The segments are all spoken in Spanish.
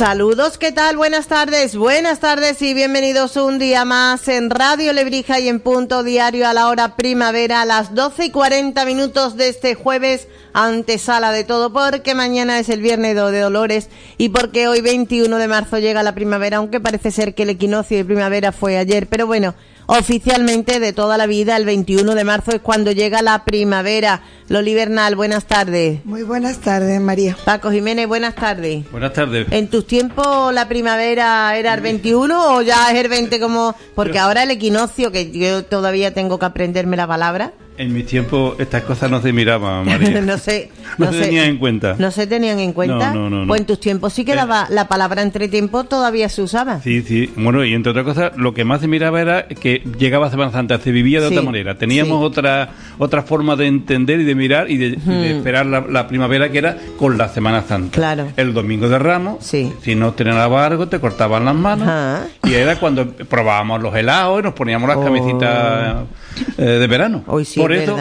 Saludos, ¿qué tal? Buenas tardes y bienvenidos un día más en Radio Lebrija y en Punto Diario a la hora primavera a las 12:40 de este jueves, antesala de todo, porque mañana es el Viernes de Dolores y porque hoy 21 de marzo llega la primavera, aunque parece ser que el equinoccio de primavera fue ayer, pero bueno, oficialmente de toda la vida el 21 de marzo es cuando llega la primavera. Loli Bernal, buenas tardes. Muy buenas tardes, María. Paco Jiménez, buenas tardes. Buenas tardes. ¿En tus tiempos la primavera era el 21 o ya es el 20 como...? Porque ahora el equinoccio, que yo todavía tengo que aprenderme la palabra. En mis tiempos estas cosas no se miraban, María. no se tenían en cuenta. ¿No se tenían en cuenta? No. Pues en tus tiempos sí que la palabra entretiempo todavía se usaba. Sí. Bueno, y entre otras cosas, lo que más se miraba era que llegaba Semana Santa, se vivía de otra manera. Teníamos otra forma de entender y de mirar y de esperar la primavera, que era con la Semana Santa. Claro. El domingo de Ramos, si no estrenaba algo, te cortaban las manos. Ajá. Y era cuando probábamos los helados y nos poníamos las camisitas de verano. Hoy sí. Por eso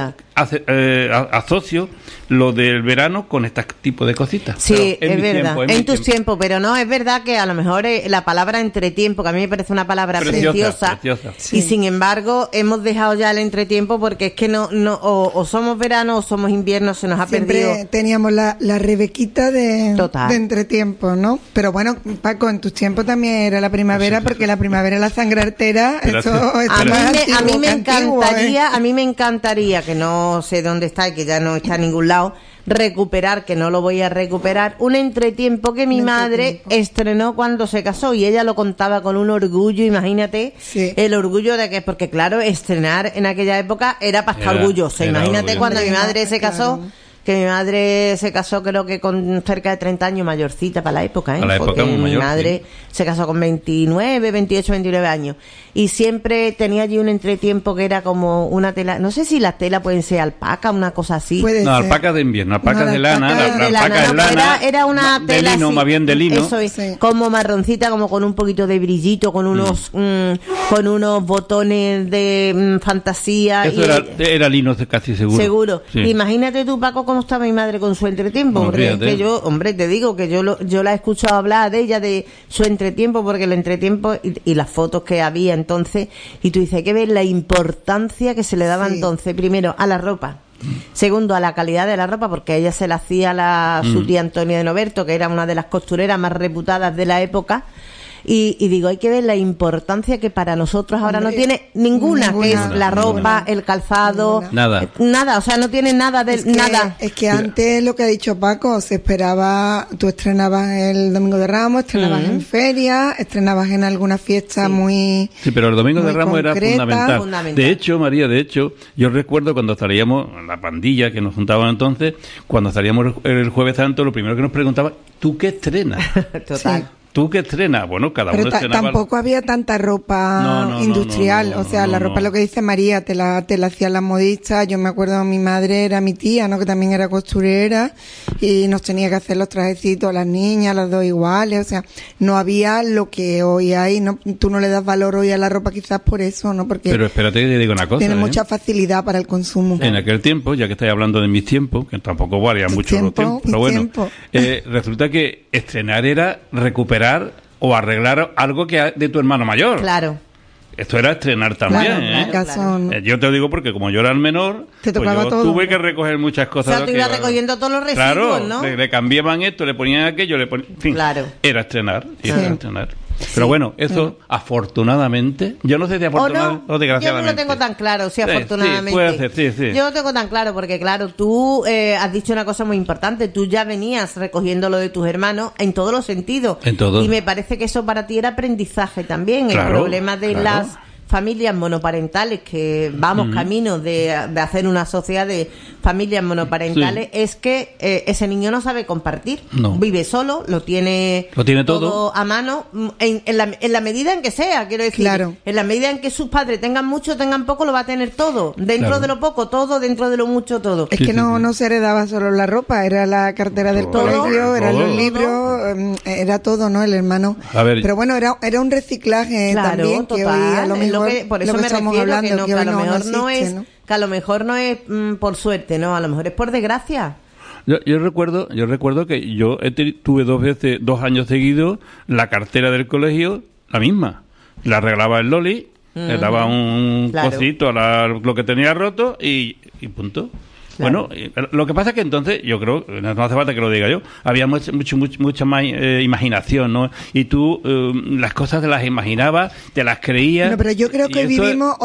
asocio lo del verano con este tipo de cositas. Sí, es verdad. En tus tiempos, pero no, es verdad que a lo mejor la palabra entretiempo, que a mí me parece una palabra preciosa. Sí. Y sin embargo, hemos dejado ya el entretiempo porque es que o somos verano o somos invierno, se nos ha perdido. Siempre teníamos la rebequita de entretiempo, ¿no? Pero bueno, Paco, en tus tiempos también era la primavera, porque la primavera, la sangre artera, a mí me encantaría, que no sé dónde está y que ya no está en ningún lado, recuperar, que no lo voy a recuperar, un entretiempo que mi madre estrenó cuando se casó, y ella lo contaba con un orgullo, imagínate, el orgullo de que, porque claro, estrenar en aquella época era para estar orgullosa. Imagínate cuando mi madre se casó. Que mi madre se casó creo que con cerca de 30 años, mayorcita para la época, porque mi madre se casó con 29, 28, 29 años. Y siempre tenía allí un entretiempo que era como una tela, no sé si la tela pueden ser alpaca, una cosa así. No, alpaca de invierno, alpaca de lana, alpaca de lana. Era una tela de lino, así, más bien de lino. Eso es, como marroncita, como con un poquito de brillito, con unos botones de fantasía. Eso era lino casi seguro. Seguro. Sí. Imagínate tú, Paco, cómo estaba mi madre con su entretiempo, porque que yo, te digo que yo la he escuchado hablar de ella, de su entretiempo, porque el entretiempo y las fotos que había entonces, y tú dices, hay que ver la importancia que se le daba entonces, primero a la ropa, segundo a la calidad de la ropa, porque a ella se la hacía su tía Antonia de Noberto, que era una de las costureras más reputadas de la época. Y digo, hay que ver la importancia que para nosotros ahora no tiene ninguna, que es la ropa, el calzado, nada, o sea, no tiene nada de nada. Es que antes, lo que ha dicho Paco, se esperaba, tú estrenabas el Domingo de Ramos, estrenabas en feria, estrenabas en alguna fiesta muy... Sí, pero el Domingo de Ramos concreta, era fundamental. De hecho, María, yo recuerdo cuando salíamos, la pandilla que nos juntaban entonces, cuando salíamos el Jueves Santo, lo primero que nos preguntaban, ¿tú qué estrenas? Total. Sí. ¿Tú qué estrenas? Bueno, cada uno estrenaba. Tampoco había tanta ropa industrial. O sea, la ropa, lo que dice María, te la hacían las modistas. Yo me acuerdo, mi madre era mi tía, ¿no? Que también era costurera, y nos tenía que hacer los trajecitos a las niñas, las dos iguales. O sea, no había lo que hoy hay, ¿no? Tú no le das valor hoy a la ropa quizás por eso, ¿no? Porque pero espérate que te digo una cosa. Tiene mucha facilidad para el consumo. En aquel tiempo, ya que estáis hablando de mis tiempos, que tampoco varía mucho los tiempos, pero bueno, resulta que estrenar era recuperar o arreglar algo que de tu hermano mayor. Claro. Esto era estrenar también, claro. Yo te digo porque como yo era el menor, pues yo tuve que recoger muchas cosas. O sea, tú ibas recogiendo todos los residuos, ¿no? Le cambiaban esto, le ponían aquello, en fin, era estrenar. Pero bueno, eso afortunadamente, yo no sé si afortunadamente o desgraciadamente. Yo no lo tengo tan claro, si afortunadamente. Sí, puede ser, sí. Yo lo tengo tan claro porque, claro, tú has dicho una cosa muy importante. Tú ya venías recogiendo lo de tus hermanos en todos los sentidos. En todo. Y me parece que eso para ti era aprendizaje también. El problema de las familias monoparentales, que vamos camino de hacer una sociedad de familias monoparentales, es que ese niño no sabe compartir, vive solo, lo tiene todo a mano, en la medida en que sea, quiero decir, en la medida en que sus padres tengan mucho, tengan poco, lo va a tener todo, dentro de lo poco, todo, dentro de lo mucho, todo. Es que no se heredaba solo la ropa, era la cartera del colegio, eran los libros, era todo, ¿no? El hermano. Pero bueno, era un reciclaje también, que hoy a lo mejor por eso me refiero que a lo mejor no es por suerte, no, a lo mejor es por desgracia. Yo recuerdo que yo tuve 2 años seguidos la cartera del colegio, la misma. La arreglaba el Loli, le daba un cosito a lo que tenía roto y punto. Claro. Bueno, lo que pasa es que entonces, yo creo, no hace falta que lo diga yo, había mucha más imaginación, ¿no? Y tú las cosas te las imaginabas, te las creías. No, pero yo creo que hoy vivimos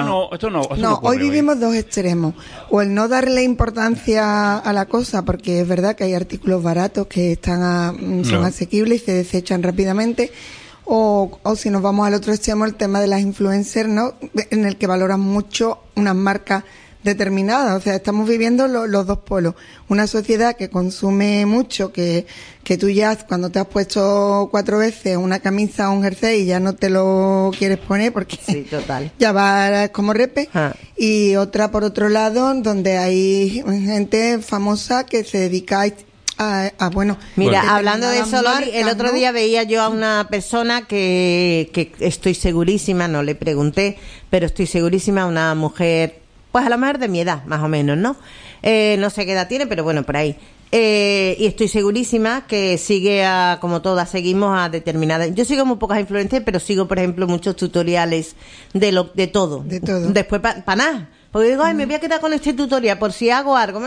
hoy vivimos dos extremos. O el no darle importancia a la cosa, porque es verdad que hay artículos baratos que son asequibles y se desechan rápidamente. O si nos vamos al otro extremo, el tema de las influencers, ¿no? En el que valoran mucho unas marcas determinadas. O sea, estamos viviendo los dos polos. Una sociedad que consume mucho, que tú ya cuando te has puesto 4 veces una camisa o un jersey ya no te lo quieres poner porque sí, total. Ya va como repe. Y otra, por otro lado, donde hay gente famosa que se dedica bueno. Mira, hablando de eso, Loli, el otro día veía yo a una persona que estoy segurísima, no le pregunté, pero estoy segurísima, una mujer, pues a lo mejor de mi edad, más o menos, ¿no? No sé qué edad tiene, pero bueno, por ahí. Y estoy segurísima que sigue como todas seguimos a determinadas. Yo sigo muy pocas influencias, pero sigo, por ejemplo, muchos tutoriales de todo. Después para nada. Porque digo, me voy a quedar con este tutorial por si hago algo.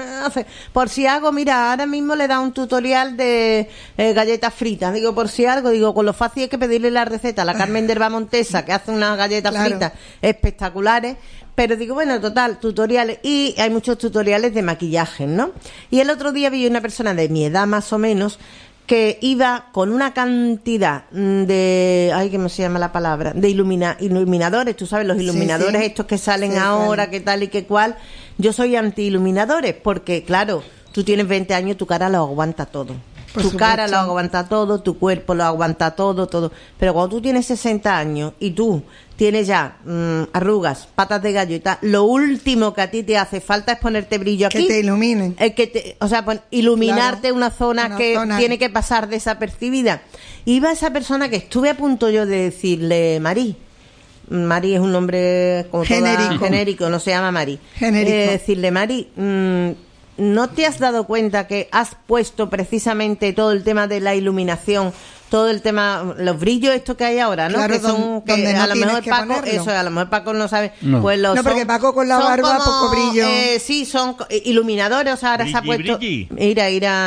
Mira, ahora mismo le da un tutorial de galletas fritas. Digo, por si algo, con lo fácil es que pedirle la receta a la Carmen de Herba Montesa, que hace unas galletas fritas espectaculares. Pero digo, bueno, total, tutoriales. Y hay muchos tutoriales de maquillaje, ¿no? Y el otro día vi una persona de mi edad más o menos que iba con una cantidad de... Ay, ¿cómo se llama la palabra? De iluminadores. Tú sabes, los iluminadores estos que salen ahora, que tal y que cual. Yo soy anti-iluminadores porque, claro, tú tienes 20 años, tu cara lo aguanta todo. Tu cara lo aguanta todo, tu cuerpo lo aguanta todo. Pero cuando tú tienes 60 años y tú tienes ya arrugas, patas de gallo y tal, lo último que a ti te hace falta es ponerte brillo aquí. Que te iluminen. Iluminarte una zona que tiene que pasar desapercibida. Iba esa persona que estuve a punto yo de decirle, Mari es un nombre como genérico, no se llama Mari. Decirle, Mari, ¿no te has dado cuenta que has puesto precisamente todo el tema de la iluminación, todo el tema, los brillos estos que hay ahora, ¿no? Claro, que son que a lo mejor Paco, a lo mejor Paco no sabe. No. Pues porque Paco con la barba poco brillo. Sí, son iluminadores, o sea, ahora se ha puesto. Mira,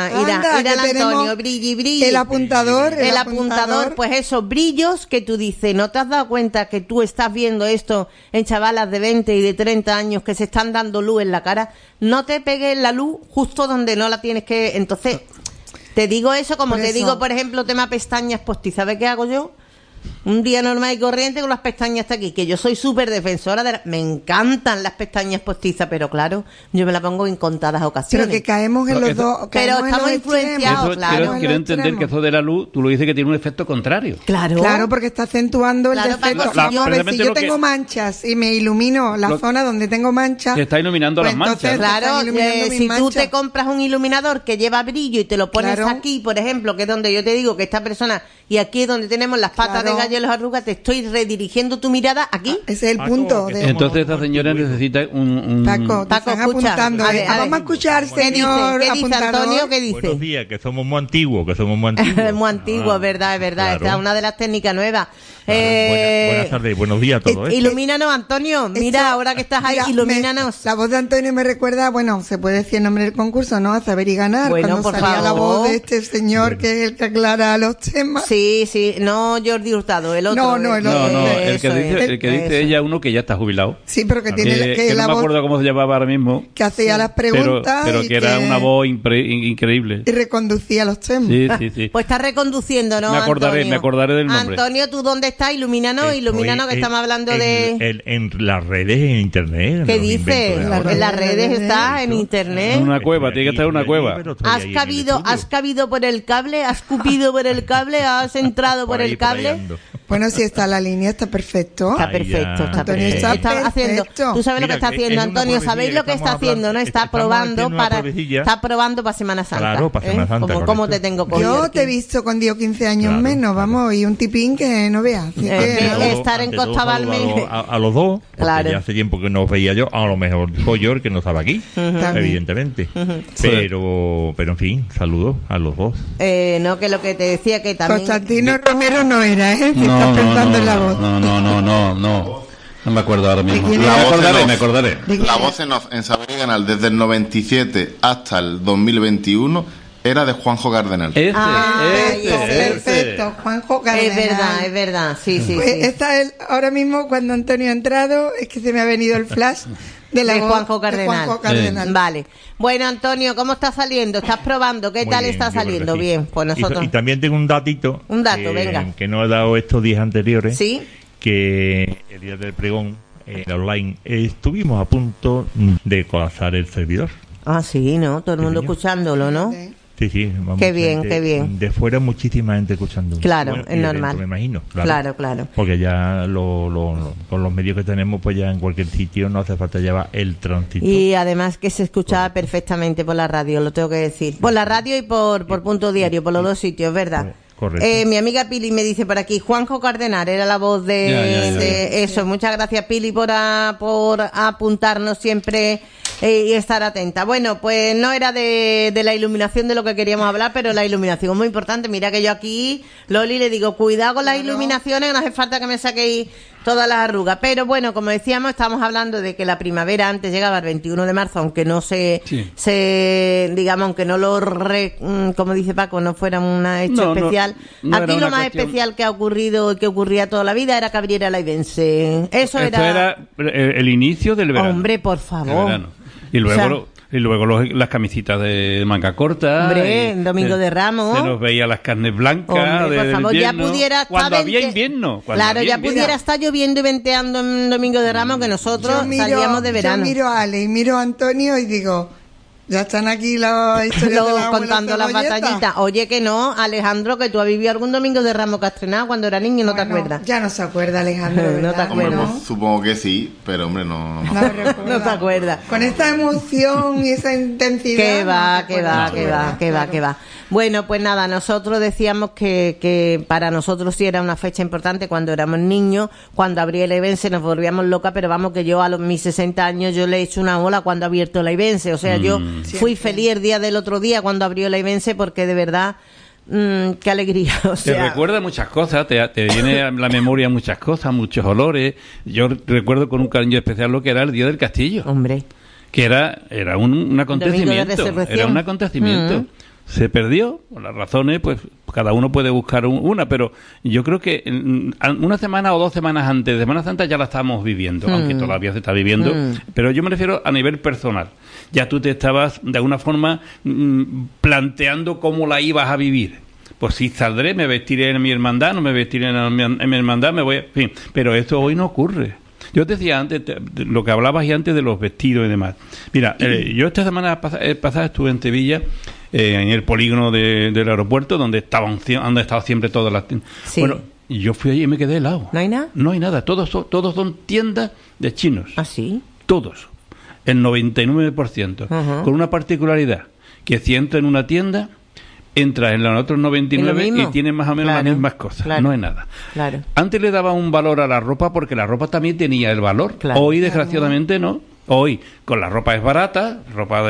el Antonio, brilli. El apuntador, pues esos brillos que tú dices, ¿no te has dado cuenta que tú estás viendo esto en chavalas de 20 y de 30 años que se están dando luz en la cara? No te pegues la luz justo donde no la tienes que, entonces. Te digo eso como te digo, por ejemplo, tema pestañas postizas. ¿Sabes qué hago yo? Un día normal y corriente con las pestañas hasta aquí, que yo soy súper defensora me encantan las pestañas postizas, pero claro, yo me las pongo en contadas ocasiones. Pero que caemos en los dos. Pero estamos influenciados, claro. Quiero entender que eso de la luz, tú lo dices que tiene un efecto contrario. Claro, porque está acentuando el defecto. Si yo tengo manchas y me ilumino la zona donde tengo manchas, te está iluminando las manchas. Claro, si tú te compras un iluminador que lleva brillo y te lo pones aquí, por ejemplo, que es donde yo te digo que esta persona, y aquí es donde tenemos las patas de gallo y las arrugas, te estoy redirigiendo tu mirada aquí. Ese es el punto. Entonces esta señora necesita un... Paco, escucha. Vamos a escuchar, señor. ¿Qué dice Antonio? ¿Qué dice? Buenos días, que somos muy antiguos. Muy antiguos, es verdad. Claro. Esta es una de las técnicas nuevas. Buenas tardes, buenos días a todos. Ilumínanos, Antonio. Mira, ahora que estás ahí, ilumínanos. La voz de Antonio me recuerda, se puede decir el nombre del concurso, ¿no? A Saber y Ganar. Bueno, cuando salía la voz de este señor que es el que aclara los temas. Sí, no Jordi Hurtado, el otro. No, el otro. El que dice ella, uno que ya está jubilado. Sí, pero que tiene que la no me acuerdo cómo se llamaba ahora mismo. Que hacía las preguntas. Pero que era una voz increíble. Y reconducía los temas. Sí. Pues está reconduciendo, ¿no? Me acordaré del nombre. Antonio, ¿tú dónde estás? Ilumínanos, que estamos hablando de... En las redes, en internet. ¿Qué dices? En las redes está, en internet. En una cueva, tiene que estar en una cueva. Has cabido por el cable, has cupido por el cable, has entrado por el cable. Bueno, si está la línea, está perfecto. Está perfecto, está perfecto. Está haciendo, tú sabes lo que está haciendo, Antonio, ¿sabéis lo que está haciendo? ¿No? Está probando para Semana Santa. Claro, para Semana Santa. ¿Cómo te tengo cogido? Yo te he visto con 15 años menos, vamos, y un tipín que no veas. Estar en Costa Balme. A los dos, porque ya hace tiempo que no os veía yo, a lo mejor soy yo el que no estaba aquí, evidentemente. Pero en fin, saludos a los dos. No, que lo que te decía que también... Constantino Romero no era, ¿eh? Si estás pensando en la voz. No me acuerdo ahora mismo. Me acordaré. La voz en Saber y Ganar desde el 97 hasta el 2021 era de Juanjo Cardenal. Perfecto, Juanjo Cardenal. Es verdad, sí. Pues esta es, ahora mismo cuando Antonio ha entrado, es que se me ha venido el flash de Juanjo Cardenal. Sí. Vale. Bueno, Antonio, ¿cómo está saliendo? ¿Estás probando? ¿Qué tal está saliendo? Sí. Bien, pues nosotros... Y también tengo un datito. Venga. Que no he dado estos días anteriores. Sí. Que el día del pregón online estuvimos a punto de colapsar el servidor. Ah, sí, ¿no? Todo el mundo escuchándolo, ¿no? Sí, vamos. Qué bien. De fuera muchísima gente escuchando. Claro, es normal. Me imagino. Claro. Porque ya con los medios que tenemos, pues ya en cualquier sitio no hace falta llevar el tránsito. Y además que se escuchaba perfectamente por la radio, lo tengo que decir. Por la radio y por Punto Diario, por los dos sitios, ¿verdad? Correcto. Mi amiga Pili me dice por aquí, Juanjo Cardenal era la voz de eso. Sí. Muchas gracias, Pili, por apuntarnos siempre y estar atenta. Bueno, pues no era de la iluminación de lo que queríamos hablar, pero la iluminación es muy importante. Mira que yo aquí, Loli, le digo, cuidado con las iluminaciones, no hace falta que me saquéis todas las arrugas. Pero bueno, como decíamos, estamos hablando de que la primavera antes llegaba el 21 de marzo, aunque no digamos, aunque no como dice Paco, no fuera un hecho especial. No aquí lo más especial que ha ocurrido y que ocurría toda la vida era que abriera la Ibense. Esto era el inicio del verano. Hombre, por favor. Y luego las camisitas de manga corta. Hombre, Domingo de Ramos. Se nos veía las carnes blancas. Hombre, por favor, ya pudiera estar... Cuando había invierno. Pudiera estar lloviendo y venteando en Domingo de Ramos, que nosotros salíamos de verano. Yo miro a Ale y miro a Antonio y digo... Ya están aquí contando las batallitas. Oye, que no, Alejandro, que tú has vivido algún Domingo de Ramos que has estrenado cuando era niño y no te acuerdas. Ya no se acuerda, Alejandro. No te acuerdas. Hombre, pues, supongo que sí, pero hombre, no te acuerdas. Con esta emoción y esa intensidad. Que va. Bueno, pues nada, nosotros decíamos que para nosotros sí era una fecha importante cuando éramos niños, cuando abría la Ibense nos volvíamos locas, pero vamos que yo a mis 60 años yo le he hecho una ola cuando ha abierto la Ibense, o sea, yo fui feliz el día del otro día cuando abrió la Ibense porque de verdad... qué alegría, o sea... Te recuerda muchas cosas, te viene a la memoria muchas cosas, muchos olores. Yo recuerdo con un cariño especial lo que era el Día del Castillo. Hombre. Que era un acontecimiento. Era un acontecimiento. Se perdió, por las razones, pues cada uno puede buscar una, pero yo creo que una semana o 2 semanas antes de Semana Santa ya la estamos viviendo, aunque todavía se está viviendo, pero yo me refiero a nivel personal. Ya tú te estabas de alguna forma planteando cómo la ibas a vivir. Pues sí, saldré, me vestiré en mi hermandad, no me vestiré en mi hermandad, en fin, pero esto hoy no ocurre. Yo te decía antes, lo que hablabas y antes de los vestidos y demás. Mira, yo esta semana pasada estuve en Sevilla, en el polígono del aeropuerto, donde han estado siempre todas las tiendas. Sí. Bueno, yo fui allí y me quedé helado. ¿No hay nada? No hay nada, todos son tiendas de chinos. ¿Ah, sí? Todos, el 99%. Con una particularidad, que si entras en una tienda... entras en los otros 99 y tienes más o menos las mismas cosas. No hay nada. Claro. Antes le daba un valor a la ropa porque la ropa también tenía el valor. Claro. Hoy, desgraciadamente, no. Hoy, con la ropa es barata, ropa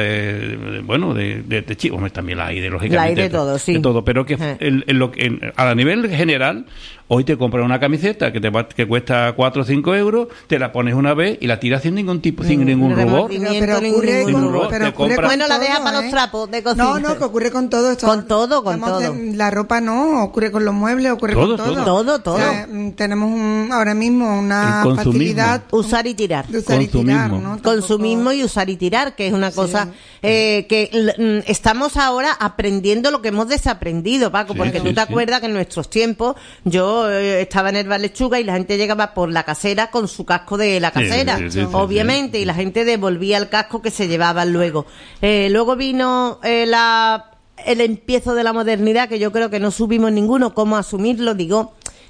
de chicos, también la hay de lógicamente. La hay de todo, sí. De todo, pero que a nivel general, hoy te compras una camiseta que cuesta 4 o 5 euros, te la pones una vez y la tiras sin ningún rubor. Pero ocurre bueno, la deja para los trapos de cocina. No, que ocurre con todo esto. Con todo. La ropa no, ocurre con los muebles, ocurre con todo. Todo. O sea, tenemos ahora mismo una facilidad. Usar y tirar. ¿no? Consumismo y usar y tirar, que es una cosa que estamos ahora aprendiendo lo que hemos desaprendido, Paco, porque tú te acuerdas que en nuestros tiempos yo estaba en Herba Lechuga y la gente llegaba por la casera con su casco de la casera, obviamente, y la gente devolvía el casco que se llevaban luego. Luego vino el empiezo de la modernidad, que yo creo que no subimos ninguno cómo asumirlo, digo...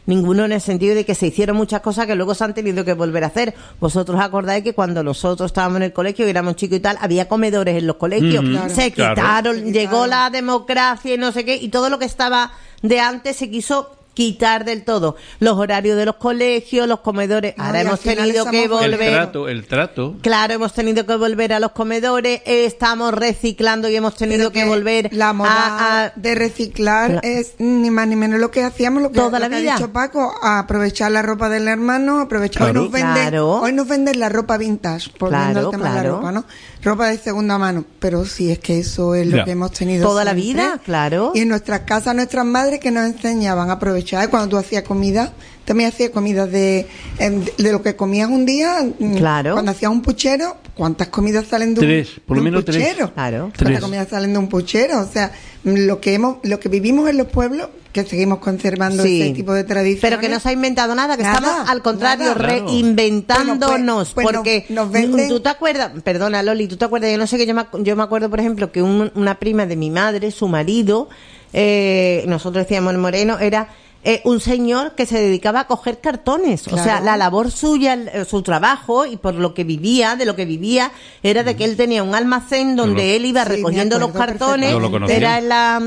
ninguno en el sentido de que se hicieron muchas cosas que luego se han tenido que volver a hacer. Vosotros acordáis que cuando nosotros estábamos en el colegio y éramos chicos y tal, había comedores en los colegios, se quitaron, llegó la democracia y no sé qué, y todo lo que estaba de antes se quiso quitar del todo. Los horarios de los colegios, los comedores. Ahora hemos tenido que volver. El trato. Claro, hemos tenido que volver a los comedores. Estamos reciclando y hemos tenido que volver. La moda de reciclar es ni más ni menos lo que hacíamos, lo que ha dicho Paco, a aprovechar la ropa del hermano, aprovechar. Hoy nos venden la ropa vintage, volviendo al tema de la ropa, ¿no? Ropa de segunda mano. Pero sí, es que eso es lo que hemos tenido toda la vida, claro. Y en nuestras casas, nuestras madres que nos enseñaban a aprovechar. Cuando tú hacías comida, también hacías comida de lo que comías un día. Claro. Cuando hacías un puchero, ¿cuántas comidas salen de por lo menos puchero? 3. Claro. ¿Cuántas comidas salen de un puchero? O sea, lo que vivimos en los pueblos, que seguimos conservando ese tipo de tradiciones. Pero que no se ha inventado nada, que estamos al contrario reinventándonos. Porque nos venden. ¿Tú te acuerdas? Perdona, Loli, ¿tú te acuerdas? Yo no sé, que yo me acuerdo, por ejemplo, que una prima de mi madre, su marido, nosotros decíamos el Moreno, era un señor que se dedicaba a coger cartones. Claro. O sea, la labor suya, su trabajo, y por lo que vivía, era de que él tenía un almacén donde él iba recogiendo los cartones. Era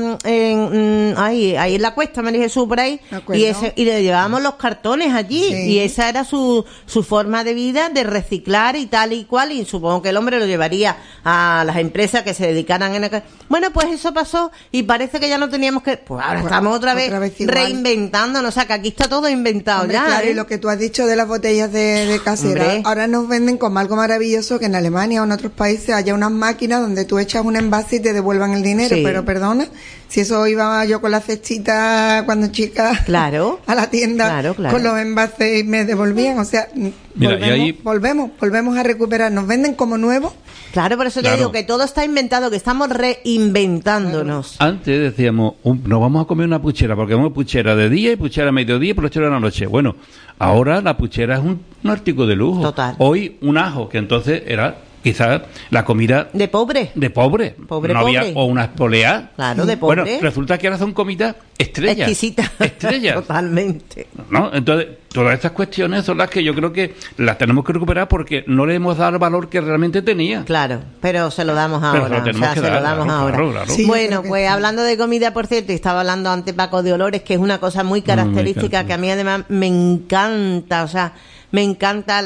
ahí en la cuesta, María Jesús, por ahí. Y le llevábamos los cartones allí. Sí. Y esa era su forma de vida, de reciclar y tal y cual. Y supongo que el hombre lo llevaría a las empresas que se dedicaran Bueno, pues eso pasó y parece que ya no teníamos que. Pues ahora estamos otra vez reinventando. O sea, que aquí está todo inventado. Hombre, ya. Claro, y lo que tú has dicho de las botellas de casera, ahora nos venden como algo maravilloso que en Alemania o en otros países haya unas máquinas donde tú echas un envase y te devuelvan el dinero. Sí. Pero perdona, si eso iba yo con la cestita cuando chica a la tienda con los envases y me devolvían. O sea, volvemos a recuperar. Nos venden como nuevos. Claro, por eso te digo que todo está inventado, que estamos reinventándonos. Antes decíamos, nos vamos a comer una puchera, porque vamos puchera de día y puchera a mediodía y puchera de la noche. Bueno, ahora la puchera es un artículo de lujo. Total. Hoy un ajo, que entonces era quizás la comida de pobre. No había, o una espolea. Claro, de pobre. Bueno, resulta que ahora son comidas estrellas. Exquisitas. Estrellas. Totalmente. ¿No? Entonces, todas estas cuestiones son las que yo creo que las tenemos que recuperar porque no le hemos dado el valor que realmente tenía. Claro, pero se lo damos ahora. Claro. Sí, bueno, pues hablando de comida, por cierto, y estaba hablando antes Paco de olores, que es una cosa muy característica que a mí además me encanta, o sea, me encanta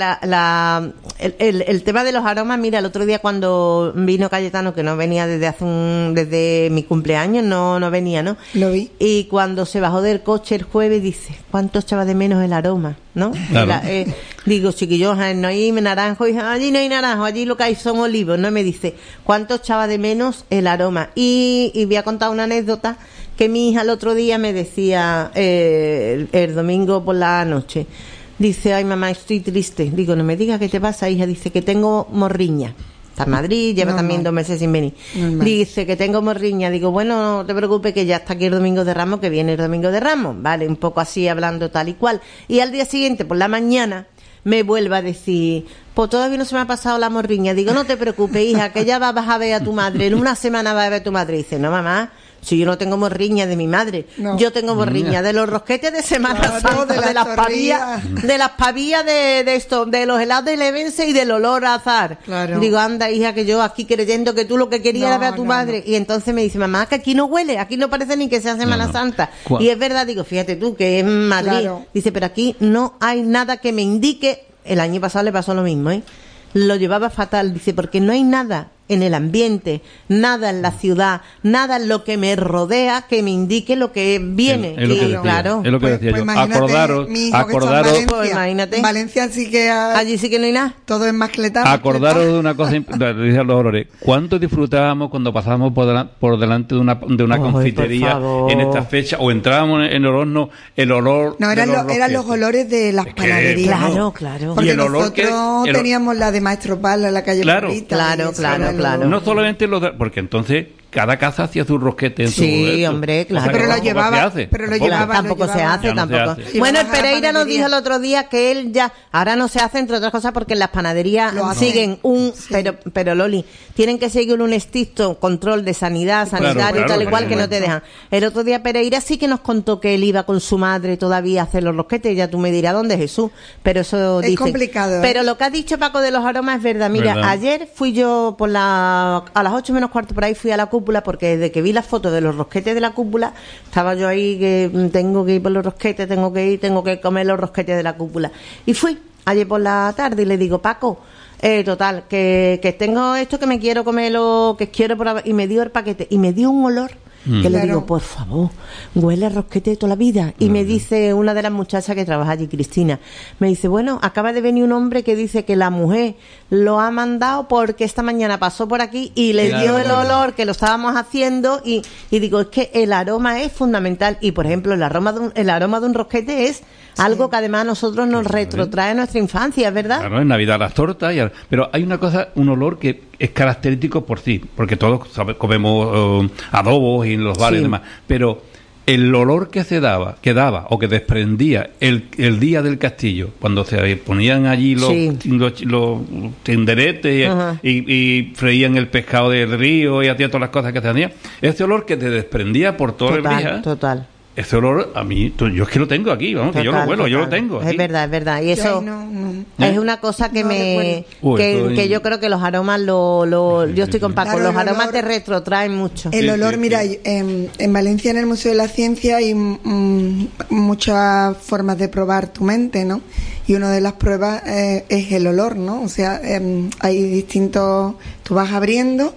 el tema de los aromas. Mira, el otro día cuando vino Cayetano, que no venía desde mi cumpleaños, no venía, ¿no? Lo vi. Y cuando se bajó del coche el jueves dice, ¿cuánto echaba de menos el aroma? ¿No? Claro. Digo, chiquillos, no hay naranjo, y allí no hay naranjo, allí lo que hay son olivos, ¿no? Me dice, ¿cuánto echaba de menos el aroma? Y voy a contar una anécdota que mi hija el otro día me decía, el domingo por la noche. Dice, ay mamá, estoy triste. Digo, no me digas qué te pasa, hija. Dice que tengo morriña. Está en Madrid, lleva también 2 meses sin venir. Dice que tengo morriña. Digo, bueno, no te preocupes, que ya está aquí el Domingo de Ramos, que viene el Domingo de Ramos. Vale, un poco así hablando tal y cual. Y al día siguiente, por la mañana, me vuelve a decir, pues todavía no se me ha pasado la morriña. Digo, no te preocupes, hija, que ya vas a ver a tu madre. En una semana vas a ver a tu madre. Dice, no, mamá, si yo no tengo morriña de mi madre, yo tengo morriña de los rosquetes de Semana Santa, de las pavillas de esto, de los helados de Levense y del olor a azar. Claro. Digo, anda, hija, que yo aquí creyendo que tú lo que querías era ver a tu madre. Y entonces me dice, mamá, que aquí no huele, aquí no parece ni que sea Semana Santa. Y es verdad, digo, fíjate tú, que es Madrid. Claro. Dice, pero aquí no hay nada que me indique. El año pasado le pasó lo mismo, lo llevaba fatal. Dice, porque no hay nada en el ambiente, nada en la ciudad, nada en lo que me rodea que me indique lo que viene. Es lo que decía, claro. Es lo que decía yo. Acordaros. Pues imagínate. En Valencia sí que allí sí que no hay nada. Todo es mascletado. Acordaros de una cosa, decían los olores. ¿Cuánto disfrutábamos cuando pasábamos por delante de una confitería en esta fecha o entrábamos en el horno, el olor? No, eran los olores de las panaderías. Claro. Porque nosotros teníamos la de Maestro Pala en la calle. Claro. Claro. No solamente porque entonces cada casa hacía su rosquete en su... Sí, hombre, claro. Pero lo llevaba, tampoco se hace. Bueno, el Pereira nos dijo el otro día que él ya, ahora no se hace, entre otras cosas, porque en las panaderías siguen pero Loli, tienen que seguir un estricto control de sanitario, tal y cual, que no te dejan. El otro día Pereira sí que nos contó que él iba con su madre todavía a hacer los rosquetes, ya tú me dirás dónde, Jesús, pero eso es complicado. Pero lo que ha dicho Paco de los aromas es verdad. Mira, ayer fui yo a las 8 menos cuarto por ahí, fui a la cúpula, porque desde que vi las fotos de los rosquetes de la cúpula, estaba yo ahí que tengo que ir por los rosquetes, tengo que comer los rosquetes de la cúpula. Y fui ayer por la tarde y le digo, Paco, total, que tengo esto, que me quiero comer que quiero probar, y me dio el paquete, y me dio un olor que le digo, por favor, huele a rosquete toda la vida. Y me dice una de las muchachas que trabaja allí, Cristina, me dice, bueno, acaba de venir un hombre que dice que la mujer lo ha mandado porque esta mañana pasó por aquí y le dio el olor que lo estábamos haciendo, y digo, es que el aroma es fundamental. Y por ejemplo, el aroma de un rosquete es algo que además a nosotros nos retrotrae a nuestra infancia, ¿verdad? Claro, en Navidad las tortas, pero hay una cosa, un olor que es característico por sí, porque todos comemos adobos y en los bares y demás, pero el olor que daba o que desprendía el día del castillo, cuando se ponían allí los tenderetes y freían el pescado del río y hacían todas las cosas que se hacían, ese olor que te desprendía por todo el día. Total. Ese olor, a mí, yo es que lo tengo aquí, vamos, que yo lo huelo, yo lo tengo. Es verdad. Y eso es una cosa que que yo creo que los aromas, yo estoy con Paco, los aromas te retrotraen mucho. El olor, mira, en Valencia, en el Museo de la Ciencia, hay muchas formas de probar tu mente, ¿no? Y una de las pruebas es el olor, ¿no? O sea, hay distintos, tú vas abriendo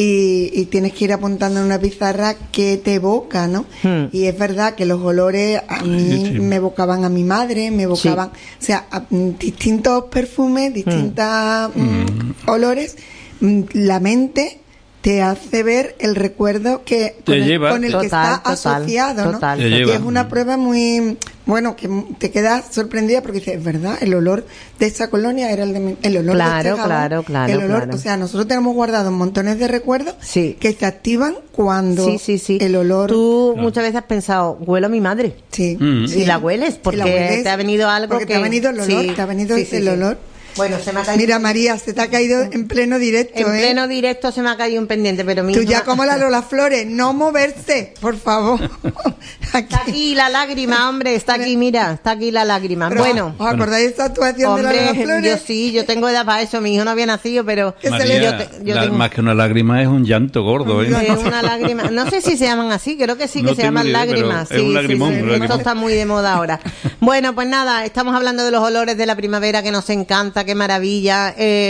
y tienes que ir apuntando en una pizarra que te evoca, ¿no? Y es verdad que los olores a mí me evocaban a mi madre, me evocaban, o sea, distintos perfumes, distintos olores, la mente te hace ver el recuerdo con el que está asociado, ¿no? Y es una prueba muy, bueno, que te quedas sorprendida porque dices, es verdad, el olor de esa colonia era el olor de este jabón, el olor, o sea, nosotros tenemos guardados montones de recuerdos que se activan cuando el olor. Tú muchas veces has pensado, huelo a mi madre. Y la hueles porque te ha venido algo porque te ha venido el olor, te ha venido el olor. Bueno, se me ha caído. Mira, María, se te ha caído en pleno directo. En pleno directo se me ha caído un pendiente, pero Tú ya como la Lola Flores, no moverse, por favor. Está aquí la lágrima, hombre, está aquí, mira, está aquí la lágrima. Pero, bueno. ¿os acordáis de esta actuación de la Lola Flores? Yo tengo edad para eso, mi hijo no había nacido, pero... María, más que una lágrima es un llanto gordo, ¿eh? Es una lágrima, no sé si se llaman así, creo que sí, que se llaman lágrimas. Es un lagrimón. Esto está muy de moda ahora. Bueno, pues nada, estamos hablando de los olores de la primavera que nos encanta, qué maravilla.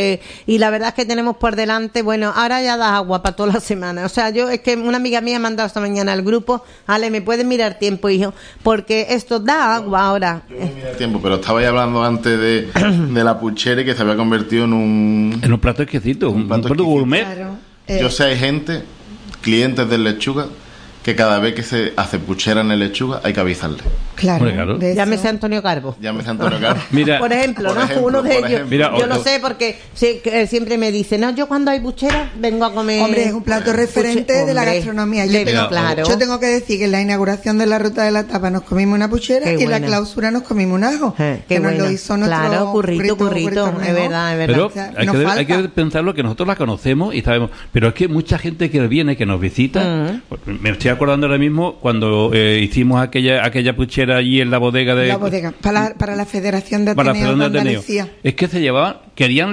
Y la verdad es que tenemos por delante, bueno, ahora ya das agua para toda la semana. O sea, es que una amiga mía me ha mandado esta mañana al grupo, Ale, ¿me puedes mirar tiempo, hijo? Porque esto da agua ahora. Yo no miro tiempo, pero estabais hablando antes de la puchera, que se había convertido en un plato exquisito, un plato gourmet. Claro. Yo sé, hay gente, clientes del Lechuga, que cada vez que se hace puchera en el Lechuga hay que avisarle. Claro. Llámese Antonio Carbo. Mira, por ejemplo, uno de ellos. Mira, yo lo sé porque siempre me dice, no, yo cuando hay puchera vengo a comer. Hombre, es un plato referente de la gastronomía. Yo tengo que decir que en la inauguración de la Ruta de la Tapa nos comimos una puchera y en la clausura nos comimos un ajo. Que nos lo hizo nuestro currito. Es verdad. Pero o sea, hay que pensarlo, que nosotros la conocemos y sabemos, pero es que mucha gente que viene, que nos visita, me estoy acordando ahora mismo cuando hicimos aquella puchera allí en la bodega para la Federación de Ateneo de Andalucía. Es que se llevaban, querían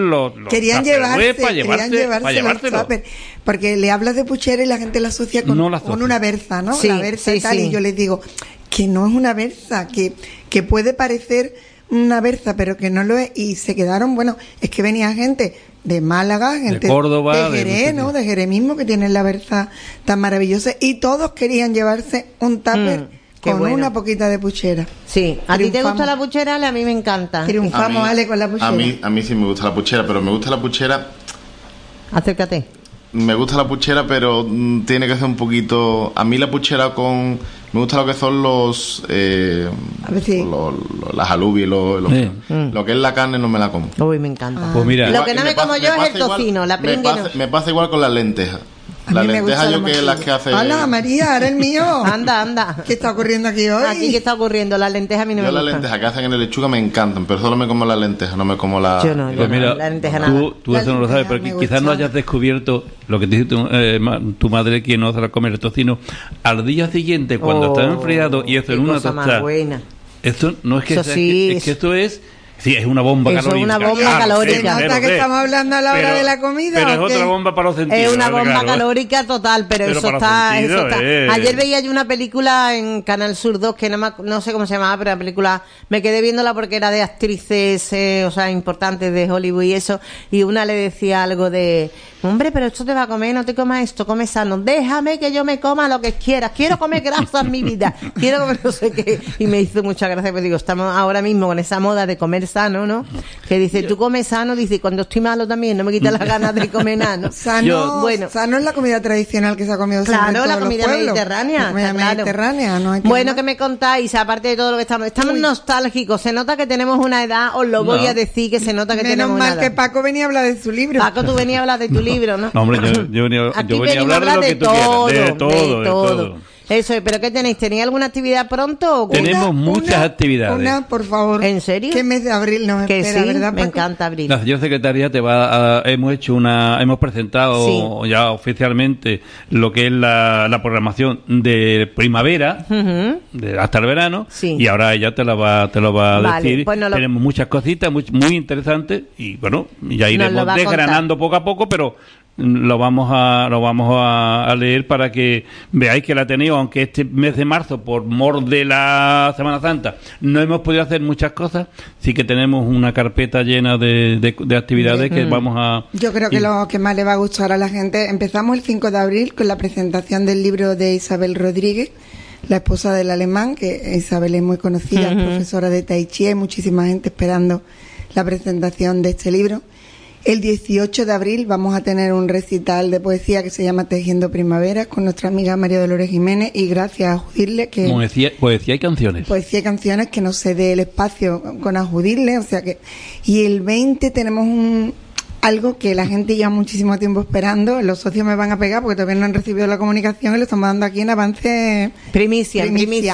llevarse los tuppers, porque le hablas de puchera y la gente la asocia con una berza, ¿no? Sí, la berza y tal, y yo les digo que no es una berza, que puede parecer una berza, pero que no lo es, y se quedaron, bueno, es que venía gente de Málaga, gente de Córdoba, de Jerez, ¿no? De Jerez mismo, que tienen la berza tan maravillosa, y todos querían llevarse un tupper con una poquita de puchera. Sí, ¿a ti te gusta la puchera, Ale? A mí me encanta. Triunfamos, Ale, con la puchera. A mí sí me gusta la puchera, pero me gusta la puchera... Acércate. Me gusta la puchera, pero tiene que ser un poquito... A mí la puchera me gusta lo que son las alubias, lo que es la carne no me la como. Uy, me encanta. Pues mira, lo que no me como yo es el tocino, la pringue no. Me pasa igual con las lentejas. La lenteja yo que es las que hace... Hola, María, ahora el mío. Anda. ¿Qué está ocurriendo aquí hoy? Aquí, ¿qué está ocurriendo? La lenteja a mí no me gusta. Las lentejas que hacen en el lechuga me encantan, pero solo me como la lenteja, no me como la... Yo no, pues mira, la lenteja nada. Tú eso no lo sabes, pero quizás no hayas descubierto lo que te dice tu madre, que no sabe comer el tocino. Al día siguiente, cuando está enfriado y esto en una tostada... Esto no es que... Es que esto es... Sí, es una bomba calórica. Es una bomba calórica. ¿Se nota que estamos hablando a la hora de la comida? Pero es otra bomba para los sentidos. Es una bomba calórica total, pero eso está... Ayer veía yo una película en Canal Sur 2 que no sé cómo se llamaba, pero la película me quedé viéndola porque era de actrices, importantes de Hollywood y eso, y una le decía algo de... Hombre, pero esto te va a comer, no te comas esto, come sano. Déjame que yo me coma lo que quieras. Quiero comer grasa en mi vida. Quiero comer no sé qué. Y me hizo mucha gracia, pues digo, estamos ahora mismo con esa moda de comer sano, ¿no? Que dice, tú comes sano, dice, cuando estoy malo también, no me quita las ganas de comer nada, ¿no? Sano es la comida tradicional que se ha comido siempre. Claro, la comida mediterránea. La comida mediterránea, no hay que bueno, que me contáis, aparte de todo lo que estamos nostálgicos. Se nota que tenemos una edad, os lo voy a decir, que se nota que tenemos una edad. Menos mal que Paco venía a hablar de su libro. Paco, tú venías a hablar de tu libro, ¿no? No, hombre, yo venía a hablar de lo que tú quieras. De todo. Eso, ¿pero qué tenéis? ¿Tenéis alguna actividad pronto? ¿O tenemos muchas actividades. Una, por favor. ¿En serio? ¿Qué mes de abril nos espera, sí, verdad, me Paco? encanta abril. La señora secretaria hemos presentado ya oficialmente lo que es la programación de primavera, hasta el verano, y ahora ella te lo va a decir. Pues tenemos muchas cositas muy interesantes y bueno, ya iremos desgranando poco a poco, pero lo vamos a leer para que veáis que el Ateneo, aunque este mes de marzo, por mor de la Semana Santa, no hemos podido hacer muchas cosas, sí que tenemos una carpeta llena de actividades que vamos a... Yo creo que lo que más le va a gustar a la gente, empezamos el 5 de abril con la presentación del libro de Isabel Rodríguez, la esposa del alemán, que Isabel es muy conocida, es profesora de Tai Chi, hay muchísima gente esperando la presentación de este libro. El 18 de abril vamos a tener un recital de poesía que se llama Tejiendo Primavera con nuestra amiga María Dolores Jiménez, y gracias a Ajudirle que... Poesía y canciones. Poesía y canciones, que nos cede el espacio con Ajudirle, o sea que... Y el 20 tenemos algo que la gente lleva muchísimo tiempo esperando. Los socios me van a pegar porque todavía no han recibido la comunicación y lo estamos dando aquí en avance. Primicia.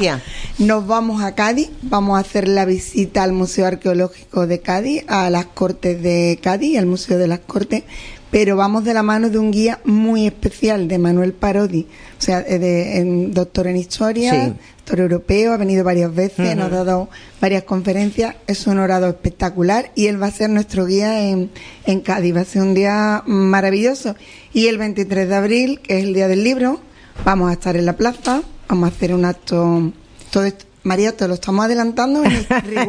Nos vamos a Cádiz, vamos a hacer la visita al Museo Arqueológico de Cádiz, a las Cortes de Cádiz, al Museo de las Cortes, pero vamos de la mano de un guía muy especial de Manuel Parodi, o sea, doctor en historia, doctor europeo, ha venido varias veces, nos ha dado varias conferencias, es un orador espectacular y él va a ser nuestro guía en Cádiz, va a ser un día maravilloso. Y el 23 de abril, que es el Día del Libro, vamos a estar en la plaza, vamos a hacer un acto, todo esto, María, te lo estamos adelantando en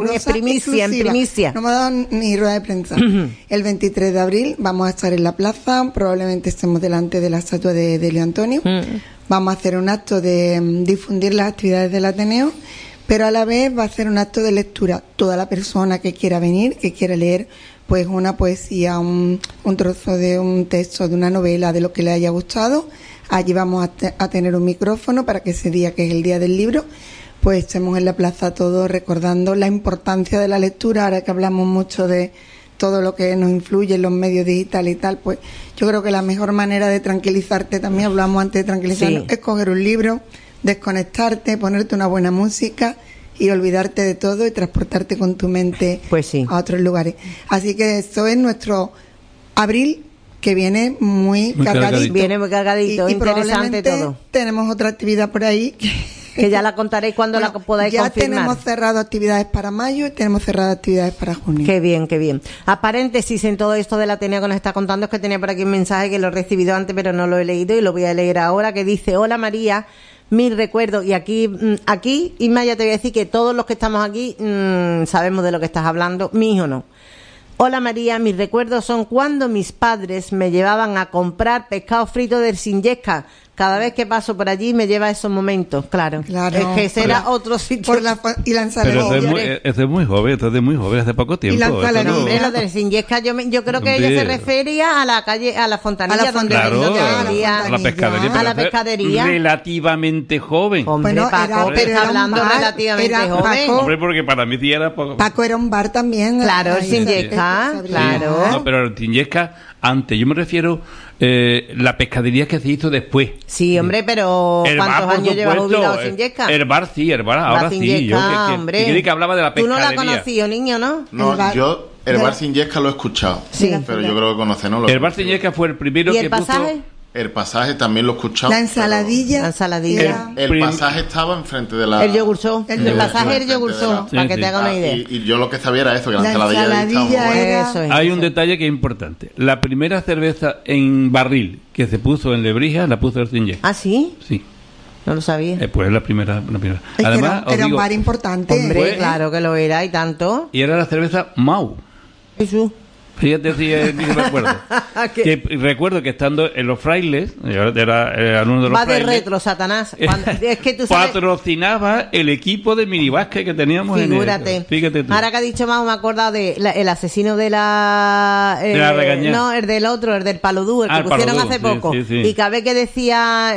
primicia. No me ha dado ni rueda de prensa. El 23 de abril vamos a estar en la plaza, probablemente estemos delante de la estatua de Leo Antonio. Vamos a hacer un acto de difundir las actividades del Ateneo, pero a la vez va a ser un acto de lectura. Toda la persona que quiera venir, que quiera leer pues una poesía, un trozo de un texto, de una novela, de lo que le haya gustado, allí vamos a tener un micrófono para que ese día, que es el Día del Libro, pues estemos en la plaza todos recordando la importancia de la lectura. Ahora que hablamos mucho de todo lo que nos influye en los medios digitales y tal, pues yo creo que la mejor manera de tranquilizarte, también hablamos antes de tranquilizarnos, es coger un libro, desconectarte, ponerte una buena música y olvidarte de todo y transportarte con tu mente a otros lugares. Así que esto es nuestro abril, que viene muy cargadito. Viene muy cargadito, y interesante todo. Tenemos otra actividad por ahí que ya la contaréis cuando la podáis confirmar. Ya tenemos cerrado actividades para mayo y tenemos cerradas actividades para junio. Qué bien, qué bien. A paréntesis en todo esto de la Ateneo que nos está contando, es que tenía por aquí un mensaje que lo he recibido antes pero no lo he leído y lo voy a leer ahora, que dice: hola María, mil recuerdos. Y aquí Isma, ya te voy a decir que todos los que estamos aquí sabemos de lo que estás hablando, mi hijo no. Hola María, mis recuerdos son cuando mis padres me llevaban a comprar pescado frito del Singesca. Cada vez que paso por allí me lleva a esos momentos, claro. Es que ese era otro sitio. Y la ensalada. Pero es muy joven, hace poco tiempo. Y la ensalada. Lo del Singesca, yo creo que ella se refería a la calle, a la fontanilla, a la pescadería. A la pescadería. Relativamente joven. Hombre, bueno, Paco, pero era hablando relativamente joven. Hombre, porque para mí sí era poco. Paco era un bar también. Claro, el Singesca, claro. No, pero el Singesca antes, yo me refiero la pescadería que se hizo después. Sí, hombre, pero ¿cuántos años lleva jubilado sin Yesca? El bar ahora sí. Yesca, hombre. Que hablaba de la pescadería. Tú no la conocías, niño, ¿no? No, yo el bar sin Yesca lo he escuchado. Sí. Pero yo creo que conocerlo. El bar sin Yesca fue el primero que pasaje? puso... El pasaje también lo he escuchado. La ensaladilla. El pasaje estaba enfrente de la... El yogur show. El pasaje era el yogur show, para que te haga una idea. Y yo lo que sabía era eso, que la ensaladilla era... Hay un detalle que es importante. La primera cerveza en barril que se puso en Lebrija la puso el sin Yesca. ¿Ah, sí? Sí. No lo sabía. Pues la primera. Es además, era un bar importante. Hombre, claro que lo era y tanto. Y era la cerveza Mau. Jesús. Fíjate si recuerdo. Que recuerdo que estando en los frailes, era uno de los va frailes. Va de retro, Satanás. Es que tú sabes, patrocinaba el equipo de minibásquet que teníamos. Figúrate. Fíjate tú. Ahora que ha dicho Mau, me he acordado de el asesino de la regañada. No, el del otro, el del Palodú, el que pusieron hace poco. Sí. Y cada vez que decía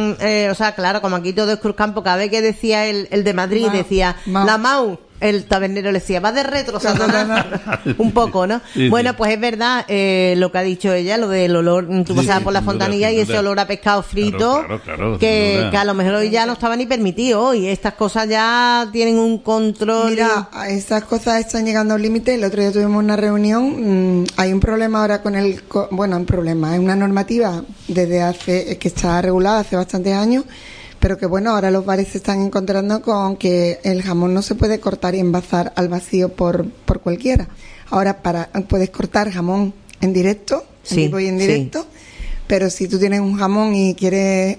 o sea, claro, como aquí todo es Cruzcampo, cada vez que decía el de Madrid, decía la Mau. El tabernero le decía, va de retro, Satanás. Un poco, ¿no? Sí, bueno, pues es verdad lo que ha dicho ella, lo del olor, tú pasabas por la fontanilla y ese olor a pescado frito, claro, que a lo mejor hoy ya no estaba ni permitido, y estas cosas ya tienen un control. Mira, estas cosas están llegando a un límite. El otro día tuvimos una reunión, hay un problema ahora con un problema, es una normativa que está regulada hace bastantes años, pero que bueno, ahora los bares se están encontrando con que el jamón no se puede cortar y envasar al vacío por cualquiera. Ahora puedes cortar jamón en directo, en vivo y en directo, pero si tú tienes un jamón y quieres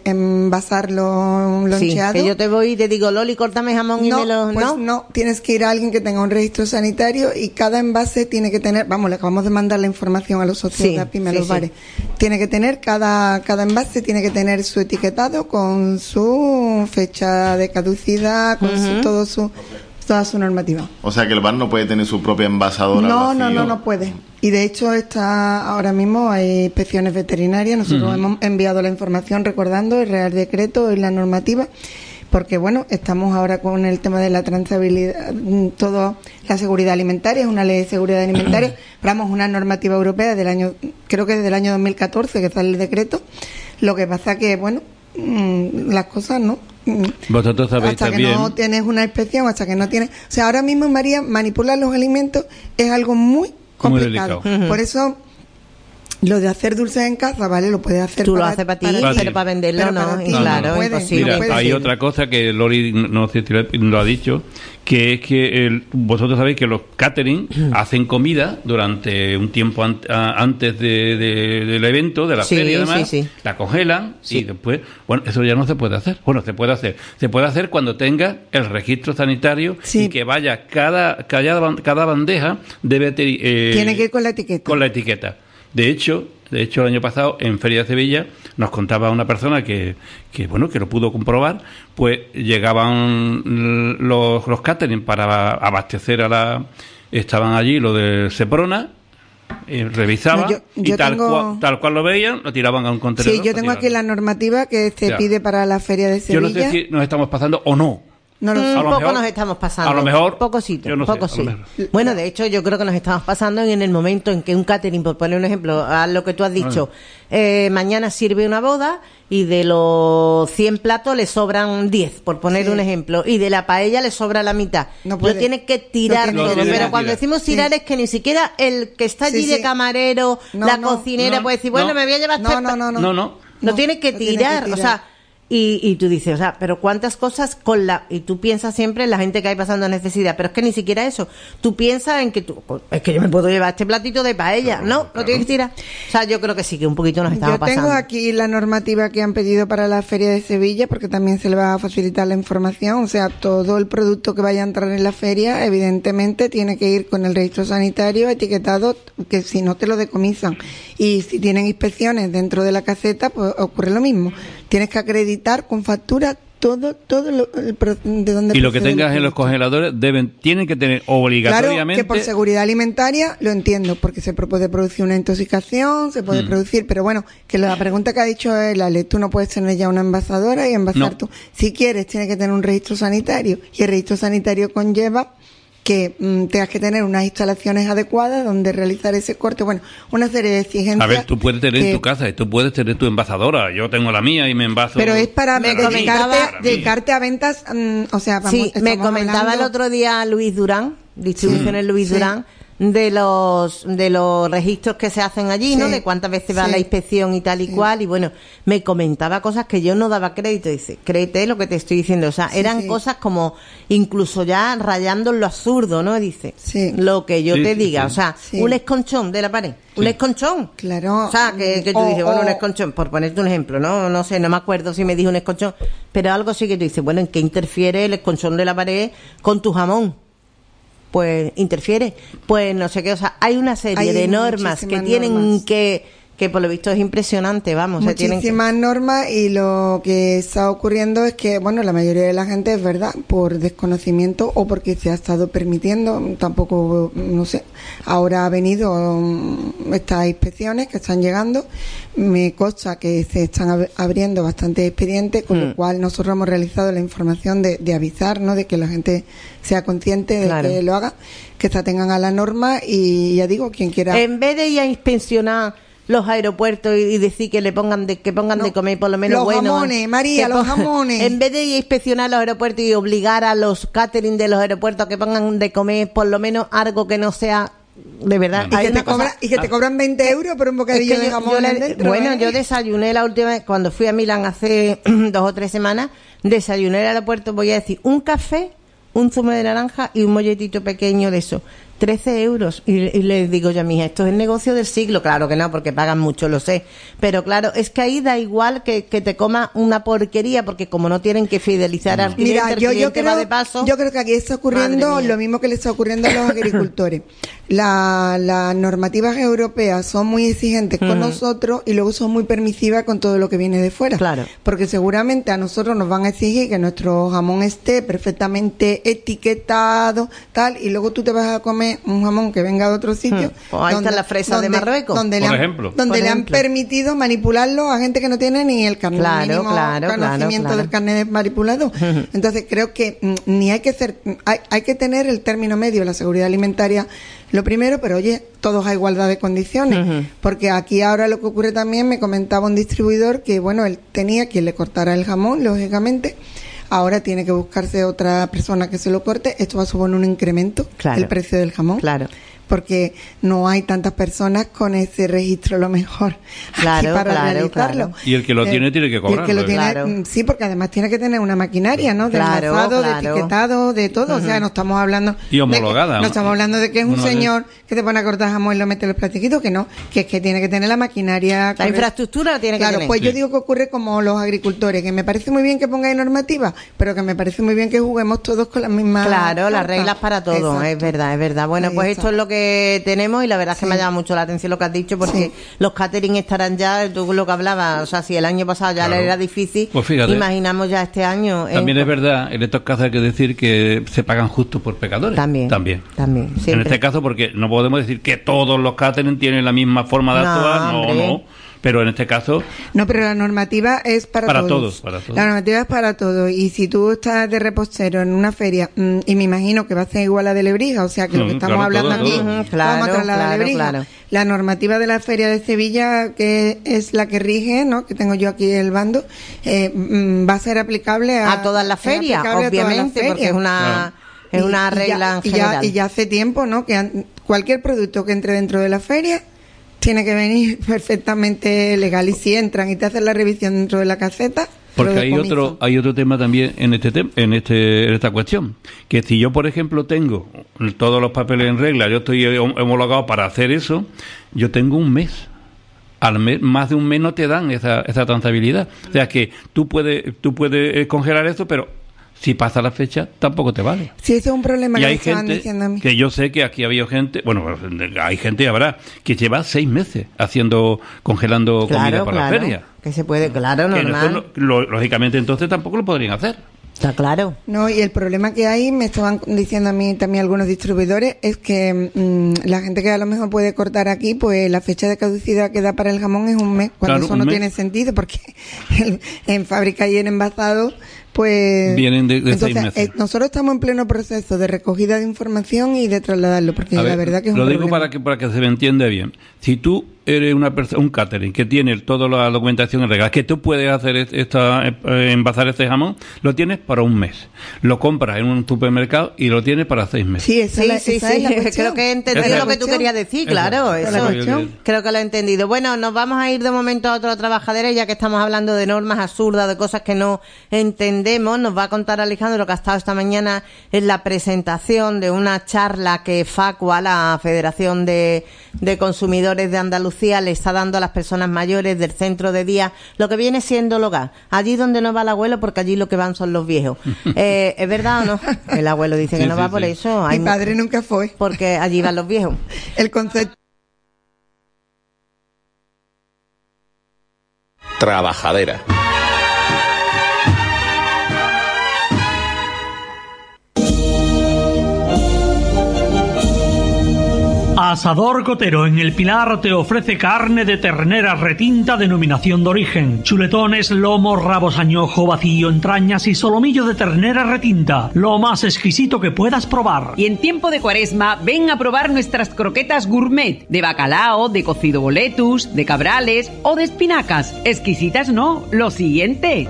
envasarlo loncheado... que yo te voy y te digo, Loli, córtame jamón y me lo... No, tienes que ir a alguien que tenga un registro sanitario y cada envase tiene que tener... Vamos, le acabamos de mandar la información a los socios de APIME, a los bares. Tiene que tener, cada envase tiene que tener su etiquetado con su fecha de caducidad, con toda su normativa. O sea que el bar no puede tener su propia envasadora. No puede. Y de hecho ahora mismo hay inspecciones veterinarias. Nosotros hemos enviado la información recordando el Real Decreto y la normativa, porque bueno, estamos ahora con el tema de la trazabilidad, la seguridad alimentaria, es una ley de seguridad alimentaria, vamos, una normativa europea creo que desde el año 2014 que sale el decreto. Lo que pasa que bueno, las cosas no. Vosotros sabéis hasta también. Que no tienes una inspección, hasta que no tienes... O sea, ahora mismo, María, manipular los alimentos es algo muy complicado. Muy Por eso, lo de hacer dulces en casa, ¿vale? Lo puedes hacer tú lo haces para ti, pero para venderlo no. Claro, imposible. Mira, hay otra cosa que Lori no sé si lo ha dicho, que es que vosotros sabéis que los catering hacen comida durante un tiempo antes del evento, de la feria y demás, la congelan y después, bueno, eso ya no se puede hacer. Bueno, se puede hacer cuando tenga el registro sanitario y que vaya cada bandeja debe tiene que ir con la etiqueta. De hecho, el año pasado en Feria de Sevilla nos contaba una persona que lo pudo comprobar, pues llegaban los catering para abastecer estaban allí lo de Seprona, revisaban tal cual lo veían, lo tiraban a un contenedor. Sí, yo tengo aquí la normativa que se pide para la Feria de Sevilla. Yo no sé si nos estamos pasando o no. Poco nos estamos pasando. A lo mejor. Poco sí. Bueno, de hecho, yo creo que nos estamos pasando en el momento en que un catering, por poner un ejemplo, a lo que tú has dicho, mañana sirve una boda y de los 100 platos le sobran 10, por poner un ejemplo, y de la paella le sobra la mitad. Lo tienes que tirar todo. Pero cuando decimos tirar es que ni siquiera el que está allí de camarero, la cocinera, puede decir, bueno, me voy a llevar No tienes que tirar, o sea... Y tú dices, o sea, pero cuántas cosas y tú piensas siempre en la gente que hay pasando necesidad, pero es que ni siquiera eso. Tú piensas en que es que yo me puedo llevar este platito de paella, no tienes que tirar. O sea, yo creo que sí, que un poquito nos estamos pasando. Yo tengo aquí la normativa que han pedido para la Feria de Sevilla, porque también se le va a facilitar la información. O sea, todo el producto que vaya a entrar en la feria, evidentemente, tiene que ir con el registro sanitario etiquetado, que si no te lo decomisan. Y si tienen inspecciones dentro de la caseta, pues ocurre lo mismo. Tienes que acreditar con factura todo de donde. Y lo que tengas en los congeladores tienen que tener obligatoriamente. Claro, que por seguridad alimentaria lo entiendo, porque se puede producir una intoxicación, se puede producir, pero bueno, que la pregunta que ha dicho es, Ale, tú no puedes tener ya una envasadora y envasar tú. Si quieres, tienes que tener un registro sanitario, y el registro sanitario conlleva que tengas que tener unas instalaciones adecuadas donde realizar ese corte, bueno, una serie de exigencias. A ver, tú puedes tener en tu casa, tú puedes tener tu envasadora, yo tengo la mía y me envaso. Pero es para dedicarte a ventas, o sea, vamos, sí, me comentaba el otro día Luis Durán, Distribuciones Luis Durán, de los registros que se hacen allí, ¿no? De cuántas veces va la inspección y tal y cual, y bueno, me comentaba cosas que yo no daba crédito, dice, créete lo que te estoy diciendo, o sea, eran cosas como incluso ya rayando en lo absurdo, ¿no? Dice, lo que yo te diga, o sea, un esconchón de la pared, un esconchón, claro, o sea, que tú dices, bueno, un esconchón, por ponerte un ejemplo, no sé, no me acuerdo si me dijo un esconchón, pero algo sí que tú dices, bueno, ¿en qué interfiere el esconchón de la pared con tu jamón? Pues interfiere, pues no sé qué, o sea, hay una serie de normas que tienen que por lo visto es impresionante, vamos. Muchísimas normas, y lo que está ocurriendo es que, bueno, la mayoría de la gente, es verdad, por desconocimiento o porque se ha estado permitiendo, tampoco, no sé, ahora ha venido estas inspecciones que están llegando, me consta que se están abriendo bastantes expedientes, con lo cual nosotros hemos realizado la información de avisar, ¿no?, de que la gente sea consciente de que lo haga, que se atengan a la norma, y ya digo, quien quiera. En vez de ir a inspeccionar los aeropuertos y decir que le pongan de comer por lo menos los jamones, María, los jamones. En vez de ir a inspeccionar los aeropuertos y obligar a los catering de los aeropuertos a que pongan de comer por lo menos algo que no sea de verdad. Y que te cobran 20 euros por un bocadillo de jamón dentro. Bueno, yo desayuné la última vez, cuando fui a Milán hace 2 o 3 semanas, desayuné en el aeropuerto, voy a decir, un café, un zumo de naranja y un molletito pequeño de eso. 13 euros. Y les digo yo a mi hija, esto es el negocio del siglo. Claro que no, porque pagan mucho, lo sé. Pero claro, es que ahí da igual que te coma una porquería, porque como no tienen que fidelizar al cliente, el cliente va de paso. Yo creo que aquí está ocurriendo lo mismo que le está ocurriendo a los agricultores. Las normativas europeas son muy exigentes con nosotros y luego son muy permisivas con todo lo que viene de fuera. Claro. Porque seguramente a nosotros nos van a exigir que nuestro jamón esté perfectamente etiquetado, tal, y luego tú te vas a comer un jamón que venga de otro sitio. Pues ahí está la fresa de Marruecos, donde le han permitido manipularlo a gente que no tiene ni el carnet conocimiento del carnet manipulado. Entonces creo que ni hay que tener el término medio, la seguridad alimentaria lo primero, pero oye, todos a igualdad de condiciones, porque aquí ahora lo que ocurre también, me comentaba un distribuidor que bueno, él tenía quien le cortara el jamón, lógicamente. Ahora tiene que buscarse otra persona que se lo corte. Esto va a suponer un incremento el precio del jamón. Claro. Porque no hay tantas personas con ese registro, lo mejor, para realizarlo. Y el que lo tiene tiene que cobrarlo. Sí, porque además tiene que tener una maquinaria, ¿no? De envasado, de etiquetado, de todo. O sea, no estamos hablando... Y homologada. No estamos hablando de que es un señor que te pone a cortar jamón y lo mete en los plastiquitos, que no. Que es que tiene que tener la maquinaria... La infraestructura tiene que tener. Claro, pues yo digo que ocurre como los agricultores, que me parece muy bien que pongáis normativa, pero que me parece muy bien que juguemos todos con las mismas... Claro, las reglas para todos, es verdad. Bueno, pues esto es lo que tenemos, y la verdad es que me ha llamado mucho la atención lo que has dicho, porque los catering estarán ya, tú lo que hablabas, o sea, si el año pasado ya era difícil, pues fíjate, imaginamos ya este año. También es verdad, en estos casos hay que decir que se pagan justos por pecadores. También. En este caso, porque no podemos decir que todos los catering tienen la misma forma de actuar, no. Pero en este caso... No, pero la normativa es para todos. La normativa es para todos. Y si tú estás de repostero en una feria, y me imagino que va a ser igual a de Lebrija, o sea que lo que estamos hablando aquí, vamos a trasladar a Lebrija. La normativa de la Feria de Sevilla, que es la que rige, ¿no?, que tengo yo aquí el bando, va a ser aplicable a todas las ferias, obviamente, porque es una regla en general. Y ya hace tiempo, ¿no?, que cualquier producto que entre dentro de la feria tiene que venir perfectamente legal, y si entran y te hacen la revisión dentro de la caseta. Porque hay otro tema también en esta cuestión, que si yo, por ejemplo, tengo todos los papeles en regla, yo estoy homologado para hacer eso, yo tengo un mes. Al mes, más de un mes no te dan esa trazabilidad. O sea que tú puedes congelar eso, pero si pasa la fecha, tampoco te vale. Sí, ese es un problema que me estaban diciendo a mí. Que yo sé que aquí ha habido gente, hay gente, habrá, que lleva 6 meses congelando comida para la feria. Que se puede, normal. Lógicamente, entonces tampoco lo podrían hacer. Está claro. No, y el problema que hay, me estaban diciendo a mí también algunos distribuidores, es que la gente que a lo mejor puede cortar aquí, pues la fecha de caducidad que da para el jamón es un mes, cuando eso no tiene sentido, porque en fábrica y en envasado, pues vienen de entonces, 6 meses. Nosotros estamos en pleno proceso de recogida de información y de trasladarlo, porque la verdad que es lo digo para que se me entienda bien. Si tú eres un catering que tiene toda la documentación en regla, que tú puedes hacer envasar este jamón, lo tienes para un mes. Lo compras en un supermercado y lo tienes para 6 meses. Sí, esa es la cuestión. Creo que he entendido lo que tú querías decir, claro. Eso. Creo que lo he entendido. Bueno, nos vamos a ir de momento a otra trabajadera, ya que estamos hablando de normas absurdas, de cosas que no entendemos. Nos va a contar Alejandro que ha estado esta mañana en la presentación de una charla que FACUA, la Federación de Consumidores de Andalucía, le está dando a las personas mayores del centro de día lo que viene siendo el hogar, allí donde no va el abuelo, porque allí lo que van son los viejos. ¿Es verdad o no? El abuelo dice que no va por eso. Mi padre nunca fue, porque allí van los viejos. El concepto. Trabajadera. Asador Cotero en El Pilar te ofrece carne de ternera retinta denominación de origen, chuletones, lomos, rabos añojo, vacío, entrañas y solomillo de ternera retinta, lo más exquisito que puedas probar. Y en tiempo de Cuaresma, ven a probar nuestras croquetas gourmet, de bacalao, de cocido boletus, de cabrales o de espinacas. Exquisitas no, lo siguiente.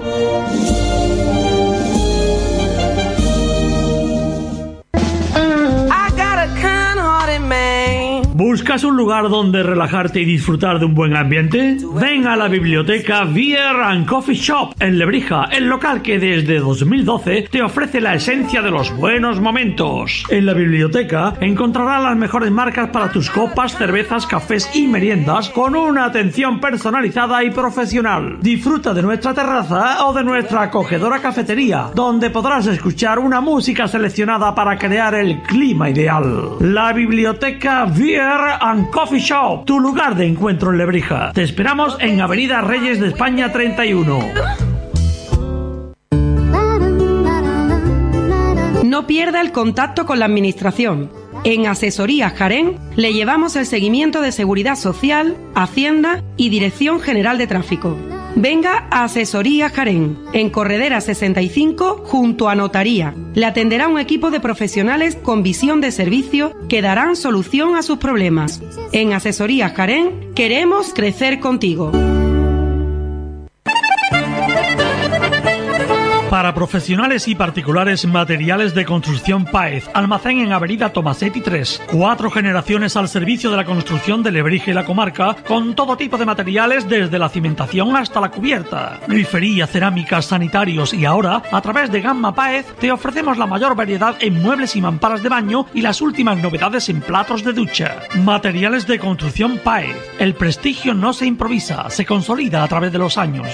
¿Buscas un lugar donde relajarte y disfrutar de un buen ambiente? Ven a la biblioteca Beer and Coffee Shop en Lebrija, el local que desde 2012 te ofrece la esencia de los buenos momentos. En la biblioteca encontrarás las mejores marcas para tus copas, cervezas, cafés y meriendas con una atención personalizada y profesional. Disfruta de nuestra terraza o de nuestra acogedora cafetería, donde podrás escuchar una música seleccionada para crear el clima ideal. La biblioteca Beer and Coffee Shop, tu lugar de encuentro en Lebrija. Te esperamos en Avenida Reyes de España 31. No pierda el contacto con la administración. En Asesorías Jaén le llevamos el seguimiento de Seguridad Social, Hacienda y Dirección General de Tráfico. Venga a Asesorías Jaén, en Corredera 65, junto a Notaría. Le atenderá un equipo de profesionales con visión de servicio que darán solución a sus problemas. En Asesorías Jaén queremos crecer contigo. Para profesionales y particulares, materiales de construcción Páez. Almacén en Avenida Tomasetti 3. 4 generaciones al servicio de la construcción de Lebrija y la comarca, con todo tipo de materiales desde la cimentación hasta la cubierta. Grifería, cerámicas, sanitarios y ahora, a través de Gamma Páez, te ofrecemos la mayor variedad en muebles y mamparas de baño y las últimas novedades en platos de ducha. Materiales de construcción Páez. El prestigio no se improvisa, se consolida a través de los años.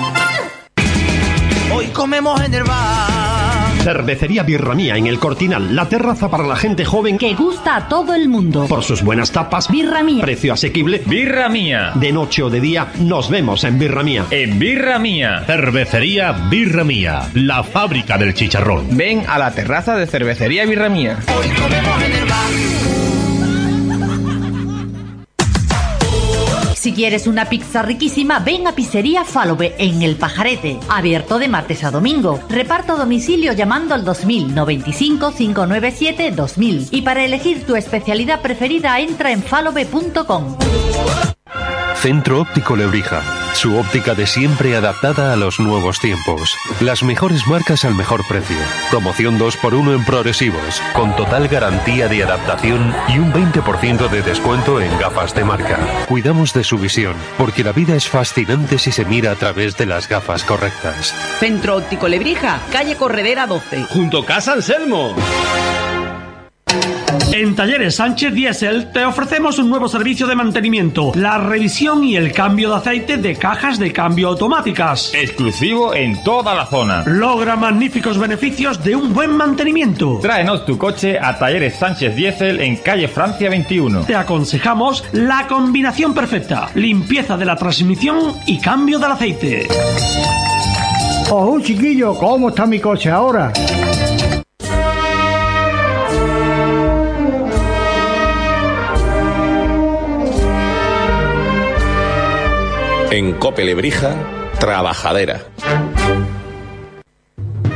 Hoy comemos en el bar. Cervecería Birra Mía en El Cortinal, la terraza para la gente joven que gusta a todo el mundo. Por sus buenas tapas, Birra Mía. Precio asequible, Birra Mía. De noche o de día, nos vemos en Birra Mía. En Birra Mía. Cervecería Birra Mía, la fábrica del chicharrón. Ven a la terraza de Cervecería Birra Mía. Hoy comemos en el bar. Si quieres una pizza riquísima, ven a Pizzería Falove en El Pajarete. Abierto de martes a domingo. Reparto a domicilio llamando al 2000 95 597 2000. Y para elegir tu especialidad preferida, entra en falove.com. Centro Óptico Lebrija. Su óptica de siempre adaptada a los nuevos tiempos. Las mejores marcas al mejor precio. Promoción 2x1 en progresivos. Con total garantía de adaptación y un 20% de descuento en gafas de marca. Cuidamos de su visión, porque la vida es fascinante si se mira a través de las gafas correctas. Centro Óptico Lebrija, calle Corredera 12. Junto a Casa Anselmo. En Talleres Sánchez Diesel te ofrecemos un nuevo servicio de mantenimiento, la revisión y el cambio de aceite de cajas de cambio automáticas. Exclusivo en toda la zona. Logra magníficos beneficios de un buen mantenimiento. Tráenos tu coche a Talleres Sánchez Diesel en calle Francia 21. Te aconsejamos la combinación perfecta, limpieza de la transmisión y cambio del aceite. ¡Oh, chiquillo! ¿Cómo está mi coche ahora? En Cope Lebrija, Trabajadera.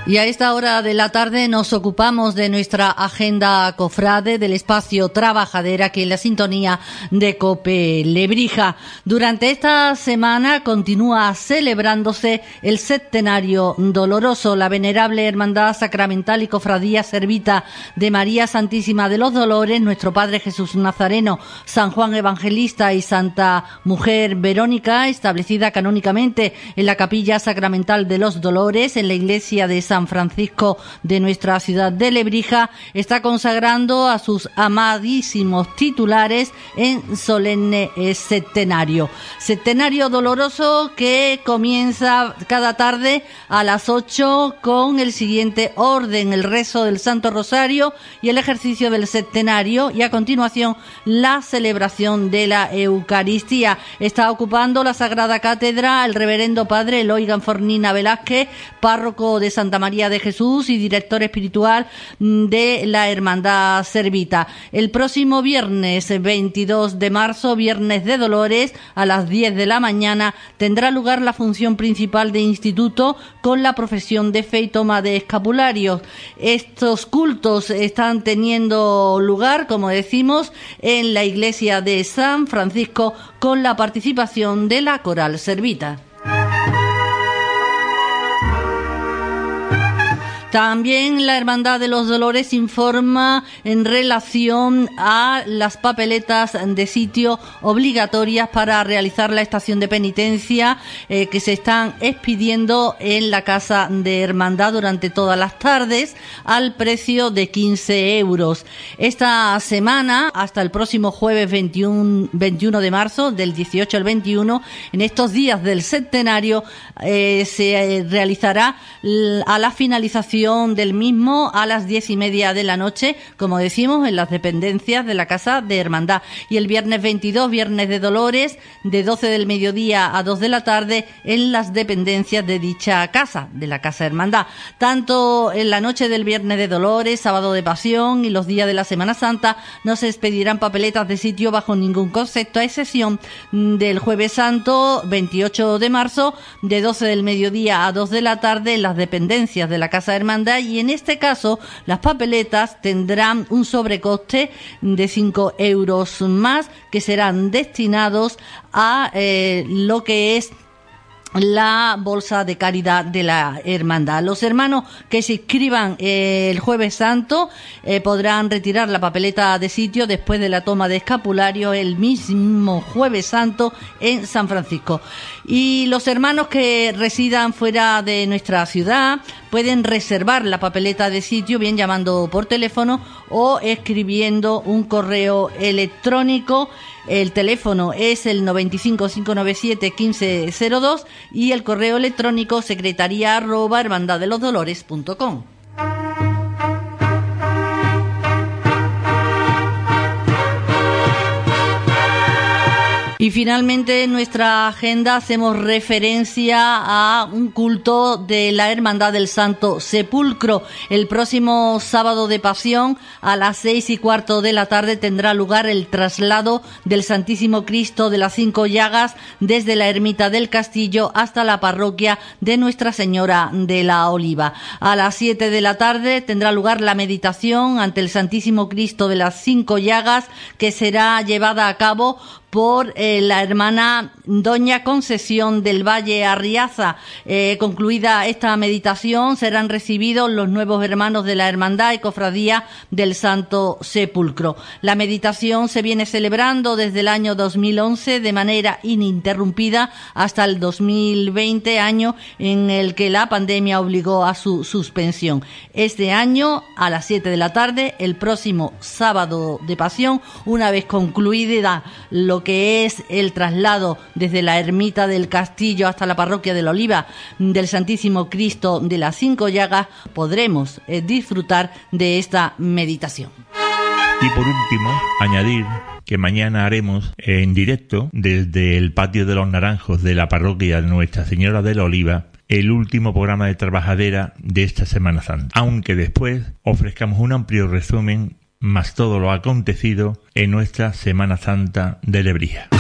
Y a esta hora de la tarde nos ocupamos de nuestra agenda cofrade, del espacio Trabajadera, aquí en la sintonía de COPE Lebrija. Durante esta semana continúa celebrándose el Septenario Doloroso. La venerable Hermandad Sacramental y Cofradía Servita de María Santísima de los Dolores, nuestro Padre Jesús Nazareno, San Juan Evangelista y Santa Mujer Verónica, establecida canónicamente en la Capilla Sacramental de los Dolores, en la iglesia de San Francisco de nuestra ciudad de Lebrija, está consagrando a sus amadísimos titulares en solemne septenario. Septenario doloroso que comienza cada tarde a las 8 con el siguiente orden: el rezo del Santo Rosario y el ejercicio del septenario, y a continuación la celebración de la Eucaristía. Está ocupando la Sagrada Cátedra el reverendo padre Eloy Ganfornina Velázquez, párroco de Santa María de Jesús y director espiritual de la Hermandad Servita. El próximo viernes 22 de marzo, viernes de Dolores, a las 10 de la mañana, tendrá lugar la función principal de instituto con la profesión de fe y toma de escapularios. Estos cultos están teniendo lugar, como decimos, en la iglesia de San Francisco, con la participación de la Coral Servita. También la Hermandad de los Dolores informa en relación a las papeletas de sitio obligatorias para realizar la estación de penitencia que se están expidiendo en la Casa de Hermandad durante todas las tardes al precio de 15 euros. Esta semana, hasta el próximo jueves 21 de marzo, del 18 al 21, en estos días del septenario, se realizará a la finalización del mismo a las 10:30 de la noche, como decimos, en las dependencias de la Casa de Hermandad. Y el viernes 22, viernes de Dolores, de 12 del mediodía a 2 de la tarde, en las dependencias de dicha casa, de la Casa de Hermandad. Tanto en la noche del viernes de Dolores, sábado de Pasión y los días de la Semana Santa no se expedirán papeletas de sitio bajo ningún concepto, a excepción del Jueves Santo, 28 de marzo, de 12 del mediodía a 2 de la tarde, en las dependencias de la Casa de Hermandad. Y en este caso las papeletas tendrán un sobrecoste de 5 euros más, que serán destinados a lo que es la bolsa de caridad de la hermandad. Los hermanos que se inscriban el Jueves Santo podrán retirar la papeleta de sitio después de la toma de escapulario el mismo Jueves Santo en San Francisco. Y los hermanos que residan fuera de nuestra ciudad pueden reservar la papeleta de sitio bien llamando por teléfono o escribiendo un correo electrónico. El teléfono es el 95 597 1502 y el correo electrónico secretaría@hermandaddelosdolores.com. Y finalmente en nuestra agenda hacemos referencia a un culto de la Hermandad del Santo Sepulcro. El próximo sábado de Pasión a las 6:15 de la tarde tendrá lugar el traslado del Santísimo Cristo de las 5 Llagas desde la ermita del Castillo hasta la parroquia de Nuestra Señora de la Oliva. A las 7 de la tarde tendrá lugar la meditación ante el Santísimo Cristo de las 5 Llagas, que será llevada a cabo por la hermana Doña Concesión del Valle Arriaza. Concluida esta meditación, serán recibidos los nuevos hermanos de la Hermandad y Cofradía del Santo Sepulcro. La meditación se viene celebrando desde el año 2011 de manera ininterrumpida hasta el 2020, año en el que la pandemia obligó a su suspensión. Este año, a las 7 de la tarde, el próximo sábado de Pasión, una vez concluida lo que es el traslado desde la ermita del Castillo hasta la parroquia de la Oliva del Santísimo Cristo de las 5 Llagas, podremos disfrutar de esta meditación. Y por último, añadir que mañana haremos en directo desde el Patio de los Naranjos de la parroquia de Nuestra Señora de la Oliva el último programa de Trabajadera de esta Semana Santa, aunque después ofrezcamos un amplio resumen más todo lo acontecido en nuestra Semana Santa de Lebrija.